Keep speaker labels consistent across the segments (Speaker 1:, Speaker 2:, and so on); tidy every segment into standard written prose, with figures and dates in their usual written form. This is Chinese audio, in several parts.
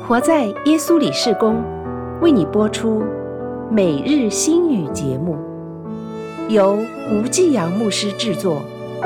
Speaker 1: 活在耶稣里事工为你播出每日新语节目，由吴季阳牧师制作。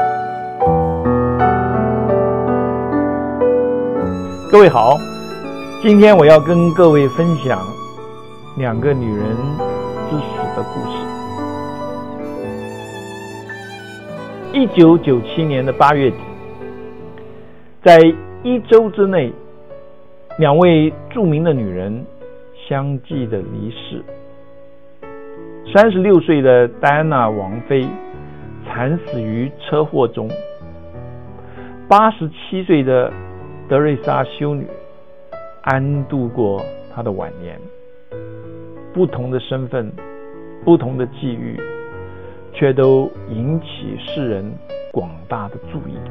Speaker 2: 各位好，今天我要跟各位分享两个女人之死的故事。1997年的8月底，在1周之内，两位著名的女人相继的离世。36岁的戴安娜王妃惨死于车祸中，87岁的德瑞莎修女安度过她的晚年。不同的身份，不同的际遇，却都引起世人广大的注意。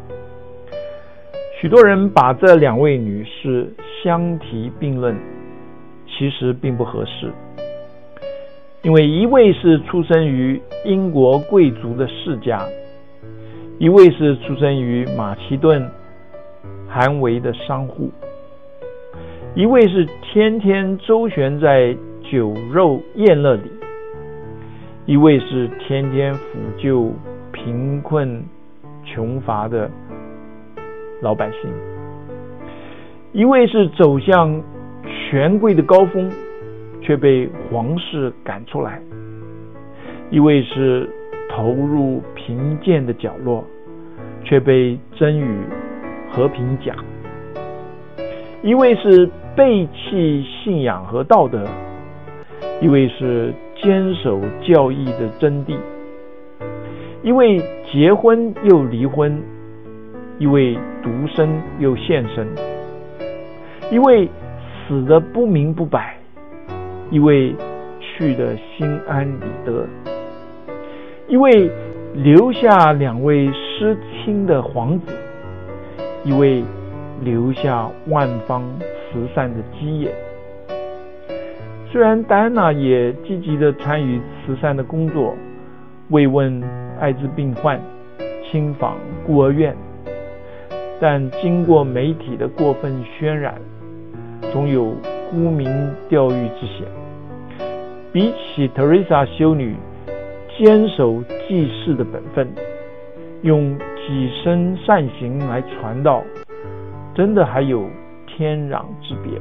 Speaker 2: 许多人把这两位女士相提并论，其实并不合适。因为一位是出生于英国贵族的世家，一位是出生于马其顿韩维的商户，一位是天天周旋在酒肉宴乐里，一位是天天抚救贫困穷乏的老百姓，一位是走向权贵的高峰却被皇室赶出来，一位是投入贫贱的角落却被赠予和平奖，一位是背弃信仰和道德，一位是坚守教义的真谛，一位结婚又离婚，一位独身又现身，一位死得不明不白，一位去得心安理得，一位留下两位失亲的皇子，一位留下万方慈善的基业。虽然戴安娜也积极地参与慈善的工作，慰问艾滋病患，亲访孤儿院，但经过媒体的过分渲染，总有沽名钓誉之嫌。比起特蕾莎修女坚守祭祀的本分，用己身善行来传道，真的还有天壤之别。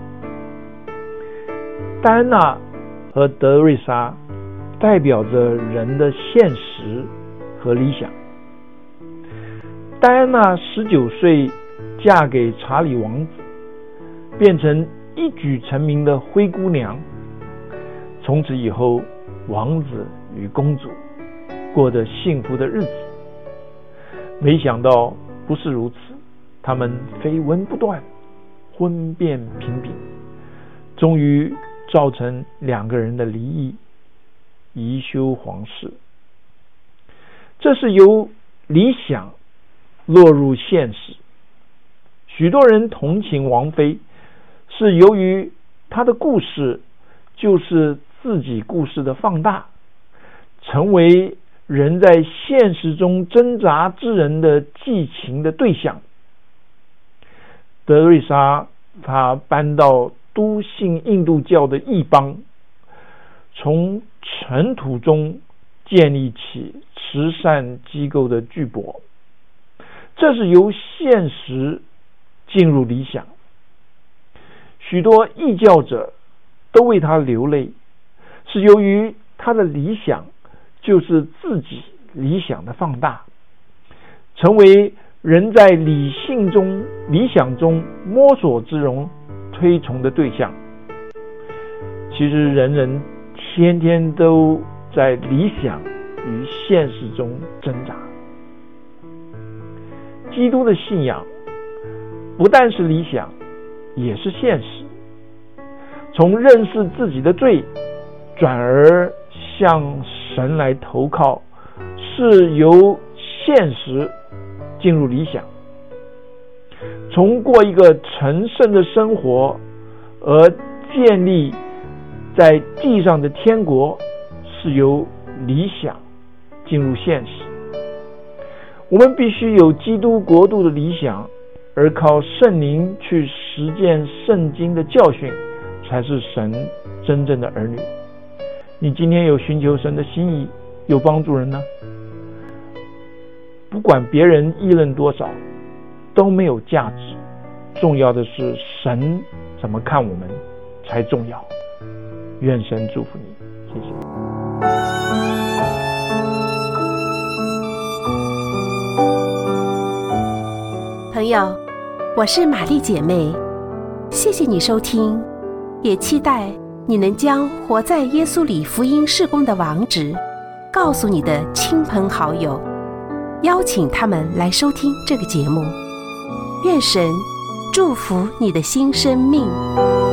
Speaker 2: 戴安娜和德瑞莎代表着人的现实和理想。戴安娜19岁嫁给查理王子，变成一举成名的灰姑娘。从此以后，王子与公主过着幸福的日子。没想到不是如此，他们绯闻不断，婚变频频，终于造成两个人的离异，貽休皇室。这是由理想落入现实。许多人同情王妃，是由于她的故事就是自己故事的放大，成为人在现实中挣扎之人的寄情的对象。德瑞莎她搬到都信印度教的异邦，从尘土中建立起慈善机构的巨擘，这是由现实进入理想。许多异教者都为他流泪，是由于他的理想就是自己理想的放大，成为人在理想中摸索之中推崇的对象。其实人人天天都在理想与现实中挣扎。基督的信仰不但是理想，也是现实。从认识自己的罪转而向神来投靠，是由现实进入理想。从过一个成圣的生活而建立在地上的天国，是由理想进入现实。我们必须有基督国度的理想， 而靠圣灵去实践圣经的教训，才是神真正的儿女。你今天有寻求神的心意，有帮助人呢？不管别人议论多少，都没有价值，重要的是神怎么看我们才重要。愿神祝福你，谢谢。
Speaker 1: 朋友，我是玛丽姐妹，谢谢你收听，也期待你能将活在耶稣里福音事工的网址告诉你的亲朋好友，邀请他们来收听这个节目。愿神祝福你的新生命。